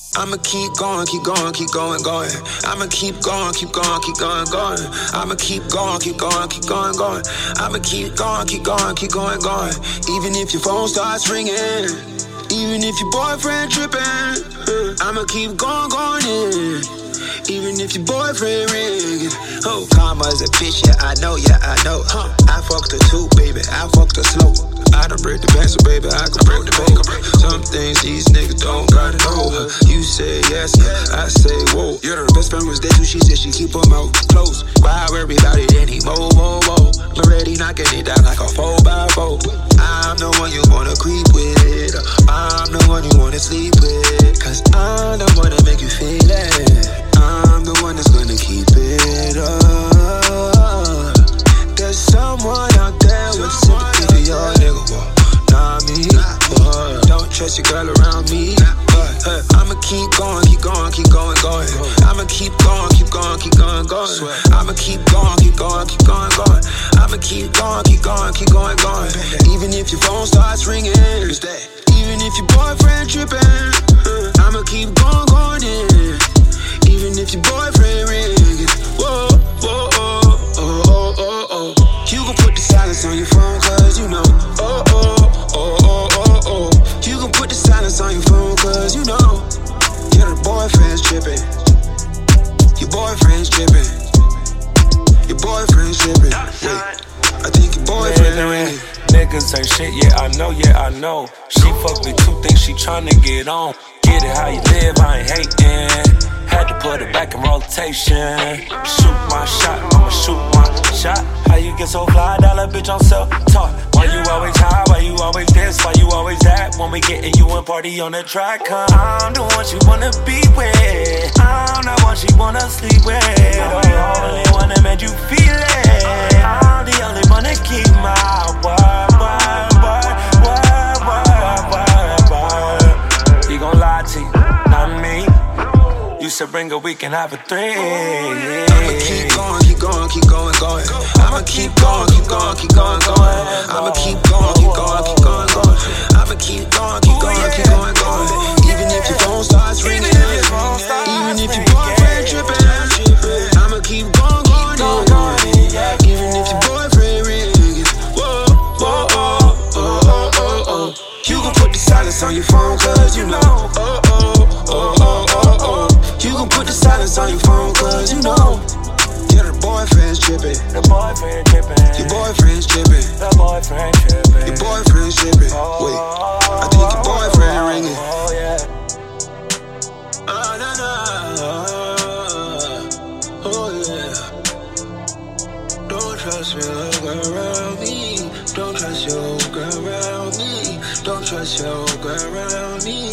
I'ma keep going, keep going, keep going, going. I'ma keep going, keep going, keep going, going. I'ma keep going, keep going, keep going, going. I'ma keep going, keep going, keep going, going. Even if your phone starts ringing, even if your boyfriend tripping, I'ma keep going, going in. Even if your boyfriend ringing. Oh, karma's a bitch, yeah, I know, yeah, I know. I fucked her too, baby, I fucked her slow. I done break the bank, so baby, I can break the bank. Some things these niggas don't gotta know. You say yes, I say whoa. Your best friend was there too, she said she keep her mouth closed. Why worry about it anymore, more. Already knocking it down like a 4x4. I'm the one you wanna creep with. I'm the one you wanna sleep with. Cause I'm the one that make you feel it. I'm the one that's gonna keep it up. There's someone out there with sympathy for your nigga, not me. Don't trust your girl around me. I'ma keep going, keep going, keep going, going. I'ma keep going, keep going, keep going, going. I'ma keep going, keep going, keep going, going. I'ma keep going, keep going, keep going, going. Even if your phone starts ringing, even if your boyfriend tripping, I'ma keep going, going in. Even if your boyfriend ringing, whoa, whoa, oh, oh, oh, oh, oh. You gon' put the silence on your phone, cause you know, oh, oh, oh, oh, oh, oh. You gon' put the silence on your phone, cause you know, your boyfriend's tripping. Your boyfriend's tripping. Your boyfriend's tripping. Wait, I think your boyfriend ringing. Niggas ain't shit, yeah, I know. She fuck me too, think she tryna get on. Get it how you live, I ain't hating. Had to put it back in rotation. Shoot my shot, I'ma shoot my shot. How you get so fly, dollar bitch on self-talk? Why you always high, why you always this, why you always that? When we gettin' you and party on the track, I'm the one she wanna be with. I'm the one she wanna sleep with. I'm the only one that made you feel it. I'm the only one that keep my word. He gon' lie to you, not me. You said bring her, we can have a three. I'ma keep going, keep going, keep going, going. I'ma keep going, keep going, keep going, going. I'ma keep going, keep going, keep going, going. I'ma keep going, keep going, keep going, going. Even if your phone starts ringing, even if your boyfriend tripping, I'ma keep going, going, even if your boyfriend ringing. Whoa, whoa, oh, oh, oh, oh, oh. You gon' put the silence on your phone, cause you know, oh, oh, oh, oh, oh, oh. You gon' put the silence on your phone, cause you know, your boyfriend's tripping. The boyfriend tripping. Your boyfriend's tripping. The boyfriend tripping. Your boyfriend's tripping. Wait, I think your boyfriend ringing. Oh yeah. Oh no no. Oh yeah. Don't trust your girl around me. Don't trust your girl around me. Don't trust your girl around me.